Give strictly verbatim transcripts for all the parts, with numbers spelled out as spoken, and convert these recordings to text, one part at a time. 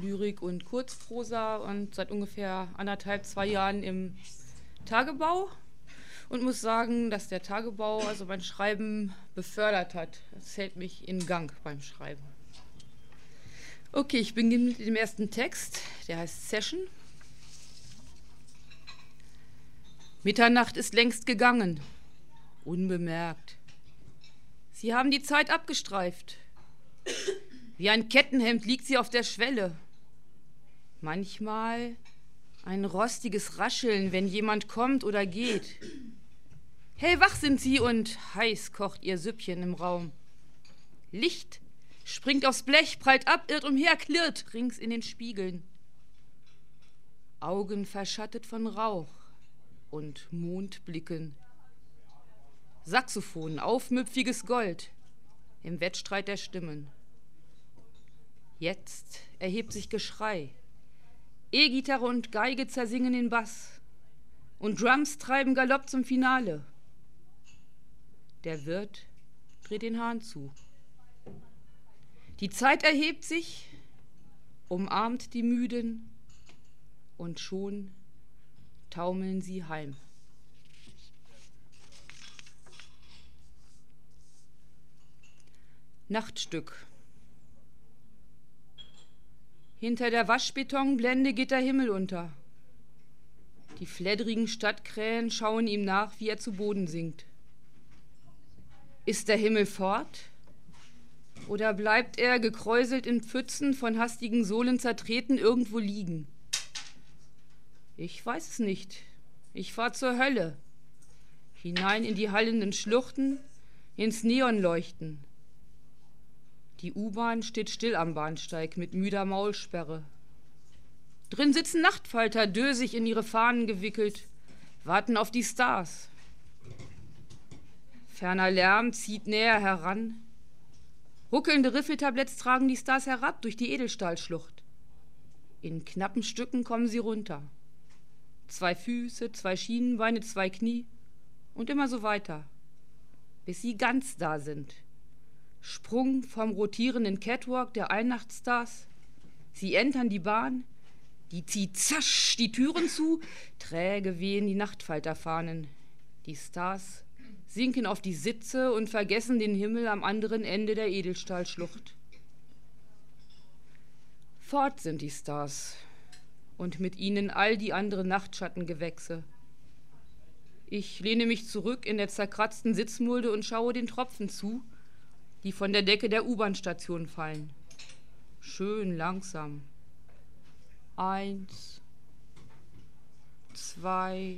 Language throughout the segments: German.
Lyrik und Kurzprosa und seit ungefähr anderthalb, zwei Jahren im Tagebau und muss sagen, dass der Tagebau also mein Schreiben befördert hat. Das hält mich in Gang beim Schreiben. Okay, ich beginne mit dem ersten Text, der heißt Session. Mitternacht ist längst gegangen, unbemerkt. Sie haben die Zeit abgestreift. Wie ein Kettenhemd liegt sie auf der Schwelle. Manchmal ein rostiges Rascheln, wenn jemand kommt oder geht. Hellwach sind sie und heiß kocht ihr Süppchen im Raum. Licht springt aufs Blech, prallt ab, irrt umher, klirrt rings in den Spiegeln. Augen verschattet von Rauch und Mondblicken. Saxophon, aufmüpfiges Gold im Wettstreit der Stimmen. Jetzt erhebt sich Geschrei. E-Gitarre und Geige zersingen den Bass und Drums treiben Galopp zum Finale. Der Wirt dreht den Hahn zu. Die Zeit erhebt sich, umarmt die Müden und schon taumeln sie heim. Nachtstück. Hinter der Waschbetonblende geht der Himmel unter. Die fleddrigen Stadtkrähen schauen ihm nach, wie er zu Boden sinkt. Ist der Himmel fort? Oder bleibt er, gekräuselt in Pfützen, von hastigen Sohlen zertreten, irgendwo liegen? Ich weiß es nicht. Ich fahr zur Hölle. Hinein in die hallenden Schluchten, ins Neonleuchten. Die U-Bahn steht still am Bahnsteig mit müder Maulsperre. Drin sitzen Nachtfalter, dösig in ihre Fahnen gewickelt, warten auf die Stars. Ferner Lärm zieht näher heran. Ruckelnde Riffeltabletts tragen die Stars herab durch die Edelstahlschlucht. In knappen Stücken kommen sie runter. Zwei Füße, zwei Schienenbeine, zwei Knie und immer so weiter, bis sie ganz da sind. Sprung vom rotierenden Catwalk der Einnachtstars. Sie entern die Bahn, die zieht zasch die Türen zu, träge wehen die Nachtfalterfahnen. Die Stars sinken auf die Sitze und vergessen den Himmel am anderen Ende der Edelstahlschlucht. Fort sind die Stars und mit ihnen all die anderen Nachtschattengewächse. Ich lehne mich zurück in der zerkratzten Sitzmulde und schaue den Tropfen zu, die von der Decke der U-Bahn-Station fallen. Schön langsam. Eins, zwei,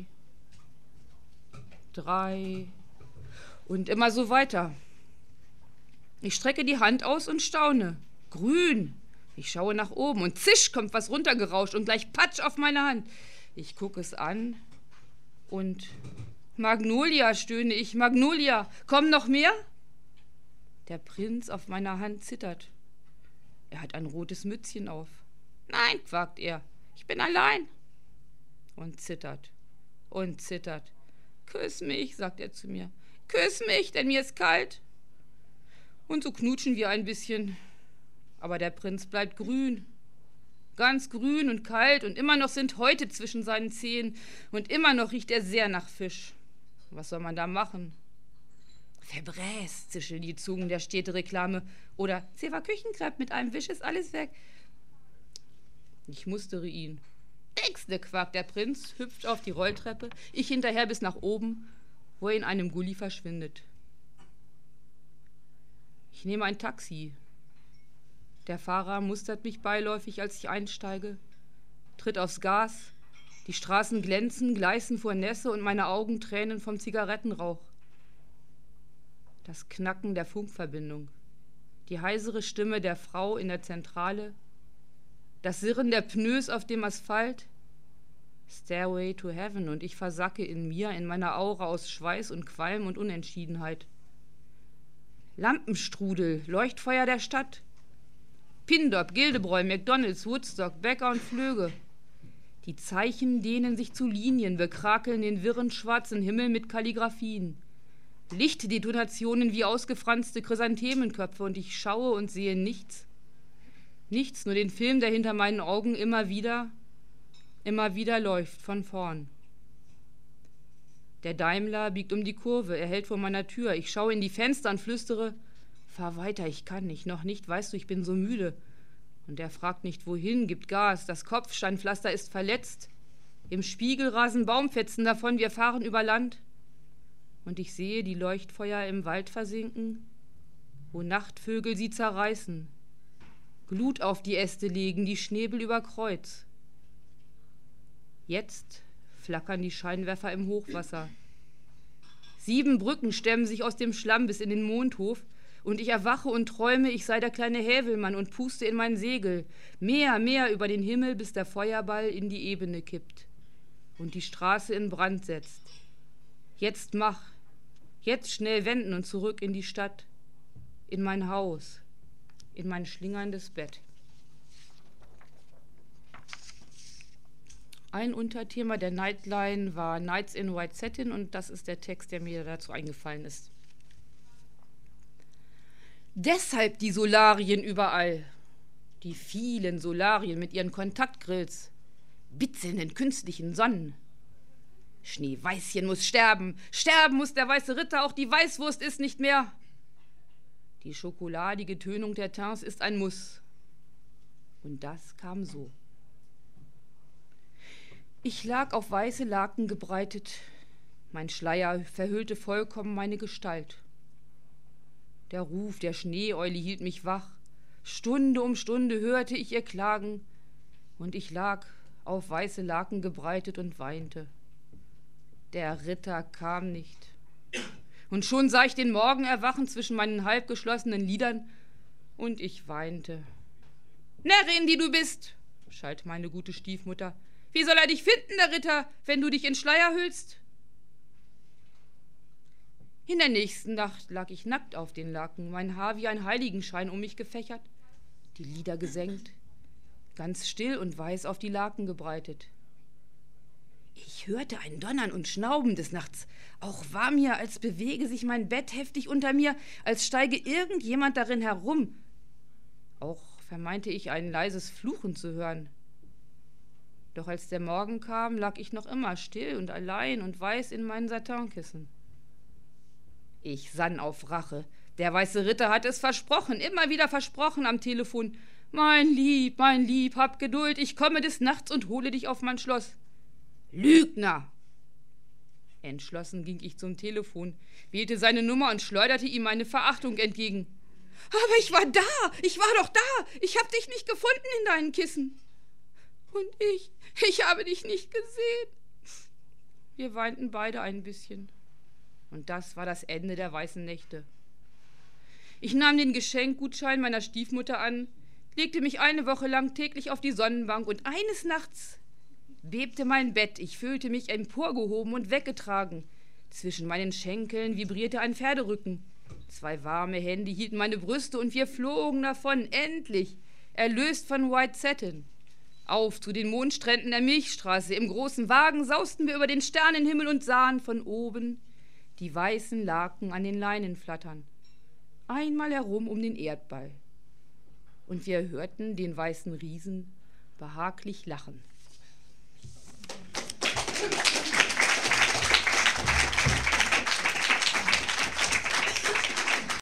drei und immer so weiter. Ich strecke die Hand aus und staune. Grün. Ich schaue nach oben und zisch kommt was runtergerauscht und gleich patsch auf meine Hand. Ich gucke es an und Magnolia, stöhne ich. Magnolia, kommen noch mehr? Der Prinz auf meiner Hand zittert. Er hat ein rotes Mützchen auf. Nein, quakt er, ich bin allein. Und zittert und zittert. Küss mich, sagt er zu mir. Küss mich, denn mir ist kalt. Und so knutschen wir ein bisschen. Aber der Prinz bleibt grün. Ganz grün und kalt und immer noch sind Häute zwischen seinen Zehen und immer noch riecht er sehr nach Fisch. Was soll man da machen? Verbräst, zischeln die Zungen der Städtereklame. Oder Zewa Küchenkrepp, mit einem Wisch ist alles weg. Ich mustere ihn. Nächste, quakt der Prinz, hüpft auf die Rolltreppe, ich hinterher bis nach oben, wo er in einem Gully verschwindet. Ich nehme ein Taxi. Der Fahrer mustert mich beiläufig, als ich einsteige, tritt aufs Gas, die Straßen glänzen, gleißen vor Nässe und meine Augen tränen vom Zigarettenrauch. Das Knacken der Funkverbindung, die heisere Stimme der Frau in der Zentrale, das Sirren der Pneus auf dem Asphalt, Stairway to Heaven, und ich versacke in mir, in meiner Aura aus Schweiß und Qualm und Unentschiedenheit. Lampenstrudel, Leuchtfeuer der Stadt, Pindop, Gildebräu, McDonalds, Woodstock, Bäcker und Flöge. Die Zeichen dehnen sich zu Linien, bekrakeln den wirren schwarzen Himmel mit Kalligraphien. Lichtdetonationen wie ausgefranste Chrysanthemenköpfe und ich schaue und sehe nichts. Nichts, nur den Film, der hinter meinen Augen immer wieder, immer wieder läuft, von vorn. Der Daimler biegt um die Kurve, er hält vor meiner Tür. Ich schaue in die Fenster und flüstere, fahr weiter, ich kann nicht, noch nicht, weißt du, ich bin so müde. Und er fragt nicht wohin, gibt Gas, das Kopfsteinpflaster ist verletzt. Im Spiegel rasen Baumfetzen davon, wir fahren über Land. Und ich sehe die Leuchtfeuer im Wald versinken, wo Nachtvögel sie zerreißen, Glut auf die Äste legen, die Schnäbel über Kreuz. Jetzt flackern die Scheinwerfer im Hochwasser. Sieben Brücken stemmen sich aus dem Schlamm bis in den Mondhof, und ich erwache und träume, ich sei der kleine Häwelmann und puste in mein Segel, mehr, mehr über den Himmel, bis der Feuerball in die Ebene kippt und die Straße in Brand setzt. Jetzt mach, jetzt schnell wenden und zurück in die Stadt, in mein Haus, in mein schlingerndes Bett. Ein Unterthema der Nightline war Nights in White Satin, und das ist der Text, der mir dazu eingefallen ist. Deshalb die Solarien überall, die vielen Solarien mit ihren Kontaktgrills, bitzelnden künstlichen Sonnen. Schneeweißchen muss sterben, sterben muss der weiße Ritter, auch die Weißwurst ist nicht mehr. Die schokoladige Tönung der Teints ist ein Muss. Und das kam so. Ich lag auf weiße Laken gebreitet, mein Schleier verhüllte vollkommen meine Gestalt. Der Ruf der Schneeeule hielt mich wach, Stunde um Stunde hörte ich ihr Klagen, und ich lag auf weiße Laken gebreitet und weinte. Der Ritter kam nicht. Und schon sah ich den Morgen erwachen zwischen meinen halbgeschlossenen Lidern, und ich weinte. »Närrin, die du bist«, schalt meine gute Stiefmutter, »wie soll er dich finden, der Ritter, wenn du dich in Schleier hüllst?« In der nächsten Nacht lag ich nackt auf den Laken, mein Haar wie ein Heiligenschein um mich gefächert, die Lider gesenkt, ganz still und weiß auf die Laken gebreitet. Ich hörte ein Donnern und Schnauben des Nachts. Auch war mir, als bewege sich mein Bett heftig unter mir, als steige irgendjemand darin herum. Auch vermeinte ich, ein leises Fluchen zu hören. Doch als der Morgen kam, lag ich noch immer still und allein und weiß in meinen Satinkissen. Ich sann auf Rache. Der weiße Ritter hatte es versprochen, immer wieder versprochen am Telefon. »Mein Lieb, mein Lieb, hab Geduld, ich komme des Nachts und hole dich auf mein Schloss.« »Lügner!« Entschlossen ging ich zum Telefon, wählte seine Nummer und schleuderte ihm meine Verachtung entgegen. »Aber ich war da, ich war doch da, ich hab dich nicht gefunden in deinen Kissen. Und ich, ich habe dich nicht gesehen.« Wir weinten beide ein bisschen. Und das war das Ende der weißen Nächte. Ich nahm den Geschenkgutschein meiner Stiefmutter an, legte mich eine Woche lang täglich auf die Sonnenbank, und eines Nachts bebte mein Bett, ich fühlte mich emporgehoben und weggetragen. Zwischen meinen Schenkeln vibrierte ein Pferderücken. Zwei warme Hände hielten meine Brüste, und wir flogen davon, endlich, erlöst von White Satin. Auf zu den Mondstränden der Milchstraße. Im großen Wagen sausten wir über den Sternenhimmel und sahen von oben die weißen Laken an den Leinen flattern. Einmal herum um den Erdball. Und wir hörten den weißen Riesen behaglich lachen.